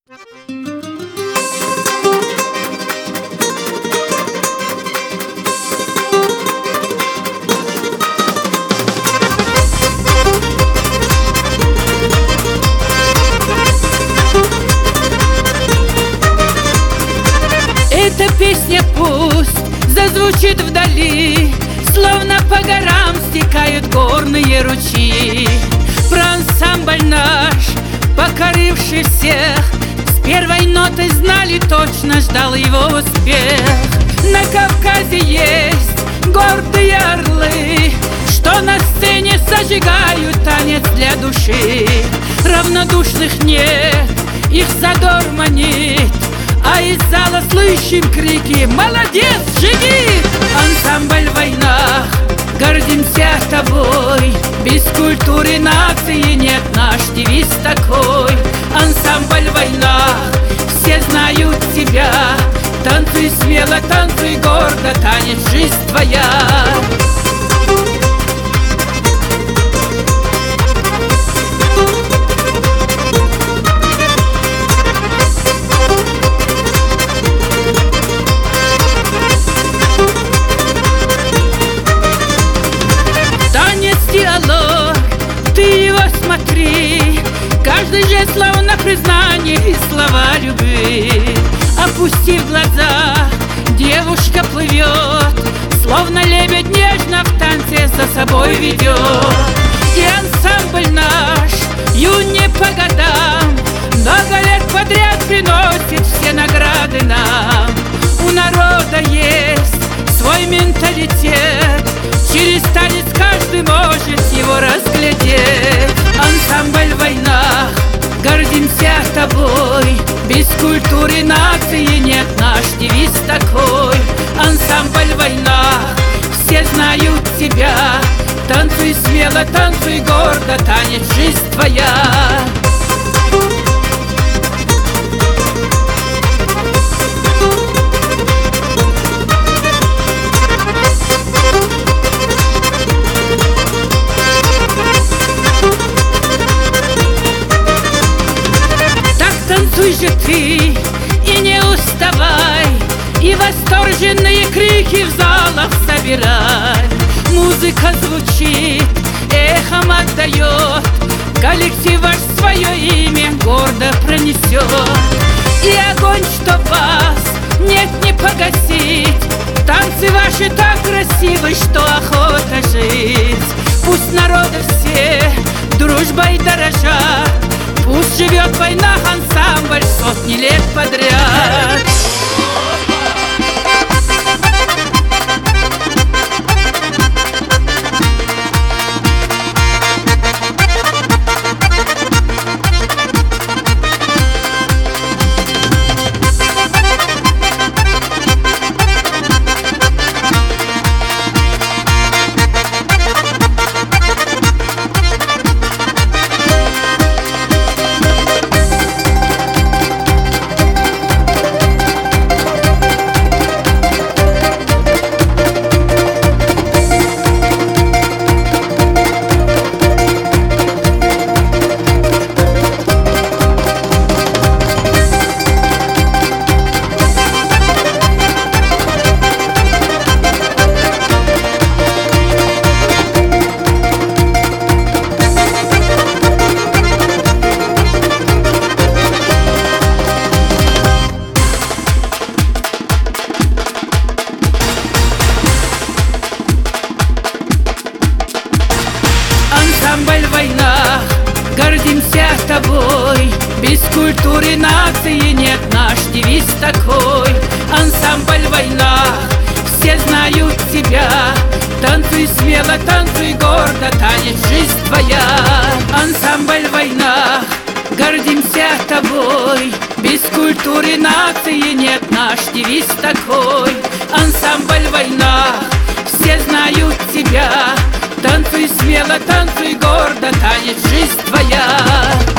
Эта песня пусть зазвучит вдали, словно по горам стекают горные ручьи. Про ансамбль наш, покоривший всех, с первой ноты знали точно, ждал его успех. На Кавказе есть гордые орлы, что на сцене зажигают танец для души. Равнодушных нет, их задор манит, а из зала слышим крики: «Молодец, живи!» Ансамбль «Война», гордимся тобой, без культуры нации нет наш девиз такой. Ансамбль «Война», все знают тебя, танцуй смело, танцуй гордо, танец жизнь твоя. Диалог, ты его смотри, каждый жест словно признание и слова любви. Опустив глаза, девушка плывет, словно лебедь нежно в танце за собой ведет. И ансамбль наш юн не по годам, много лет подряд приносит все награды нам. У народа есть свой менталитет, через танец каждый может его разглядеть. Ансамбль «Война», гордимся тобой, без культуры нации нет наш девиз такой. Ансамбль «Война», все знают тебя, танцуй смело, танцуй гордо, танец жизнь твоя. Танцуй же ты и не уставай, и восторженные крики в залах собирай. Музыка звучит, эхом отдает, коллектив ваш свое имя гордо пронесет. И огонь, что вас нет не погасить, танцы ваши так красивы, что охота жить. Пусть народы все дружбой дорожат, пусть живет в войнах ансамбль сотни лет подряд. Ансамбль «Война», гордимся тобой, без культуры нации нет наш девиз такой. Ансамбль «Война», все знают тебя, танцуй смело, танцуй гордо, танец жизнь твоя. Ансамбль «Война», гордимся тобой, без культуры нации нет наш девиз такой. Ансамбль «Война», все знают тебя, танцуй смело, танцуй гордо, танец жизнь твоя.